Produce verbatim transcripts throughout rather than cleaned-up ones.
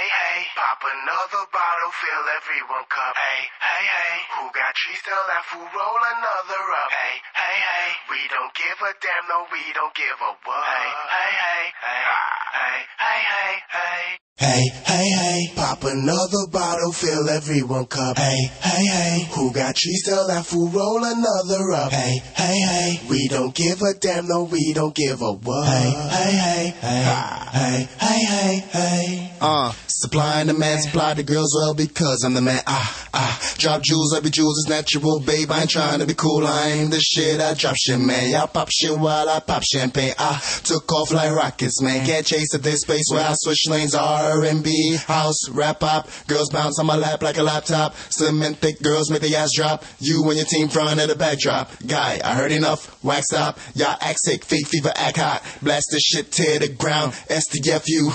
hey, hey, pop another bottle, fill everyone cup. Hey, hey, hey, who got cheese, tell that fool roll another up. Hey, hey, hey, we don't give a damn, no, we don't give a what. Hey, hey, hey, hey, hey, hey, hey, hey. Hey, hey, hey, pop another bottle, fill everyone cup. Hey, hey, hey, who got cheese, tell that fool roll another up. Hey, hey, hey, we don't give a damn, no, we don't give a what. Hey, hey, hey, hey, hey, hey, hey, hey. Uh, supply and demand, supply the girls well because I'm the man. Ah, ah, drop jewels, every jewels is natural, babe. I ain't trying to be cool, I ain't the shit, I drop shit, man. Y'all pop shit while I pop champagne. I took off like rockets, man. Can't chase at this space where I switch lanes. R and B, house, rap pop. Girls bounce on my lap like a laptop. Slim and thick girls make the ass drop. You and your team front of the backdrop. Guy, I heard enough, wax stop. Y'all act sick, fake fever, act hot. Blast this shit, tear the ground. S T F U.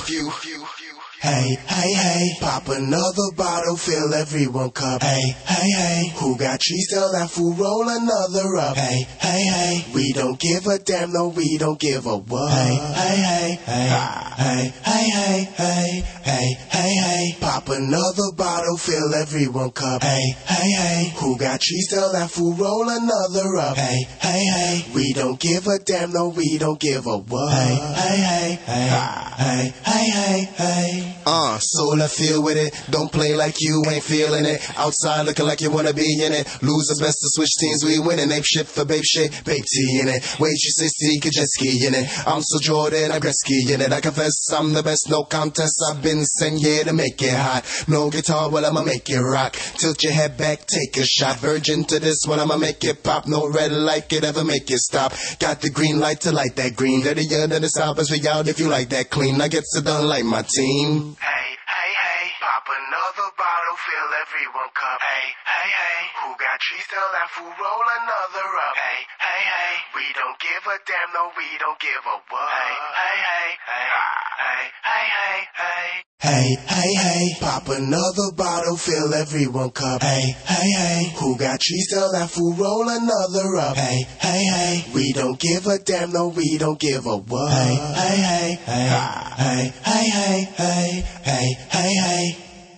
Hey, hey, hey, pop another bottle, fill everyone cup. Hey, hey, hey, who got cheese, tell that fool roll another up. Hey, hey, hey, we don't give a damn, no, we don't give a what. Hey, hey, hey, hey, hey, hey, hey, hey, hey, hey, hey, pop another bottle, fill everyone cup. Hey, hey, hey, who got cheese, tell that fool roll another up. Hey, hey, hey, we don't give a damn, no, we don't give a what. Hey, hey, hey, hey, hey, hey, hey, hey. Uh, soul I feel with it. Don't play like you ain't feeling it. Outside looking like you wanna be in it. Losers best to switch teams, we winning. Ape shit for babe shit, babe tea in it. Wait, you say see, could just ski in it. I'm so Jordan, I'm Gretzky in it. I confess I'm the best, no contest. I've been sent here to make it hot. No guitar, well I'ma make it rock. Tilt your head back, take a shot. Virgin to this one, I'ma make it pop. No red light could ever make it stop. Got the green light to light that green. Dirtier than the south, as we out if you like that clean. I get it done like my team. Hey, hey, hey, pop another bottle, fill everyone cup. Hey, hey, hey, who got cheese, tell that fool roll another up. Hey, hey, hey, we don't give a damn, no, we don't give a what. Hey, hey, hey, hey, hey, hey, hey. Hey, hey, hey, pop another bottle, fill everyone cup. Hey, hey, hey, who got cheese, tell that fool roll another up. Hey, hey, hey, we don't give a damn, no, we don't give a what. Hey, hey, hey, hey, hey, hey, hey, hey, hey, hey, hey,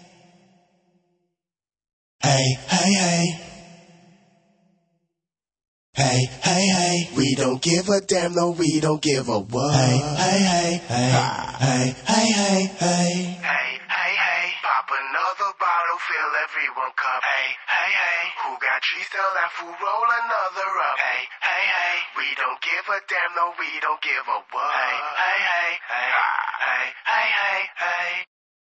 hey, hey, hey. Hey, hey, hey, we don't give a damn, no, we don't give a what. Hey, hey, hey, hey, hey, hey, hey, hey. Hey, hey, hey, pop another bottle, fill everyone cup. Hey, hey, hey, who got cheese, tell that fool roll another up. Hey, hey, hey, we don't give a damn, no, we don't give a what. Hey, hey, hey, hey.